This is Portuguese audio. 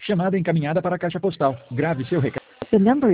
Chamada encaminhada para a caixa postal. Grave seu recado. The number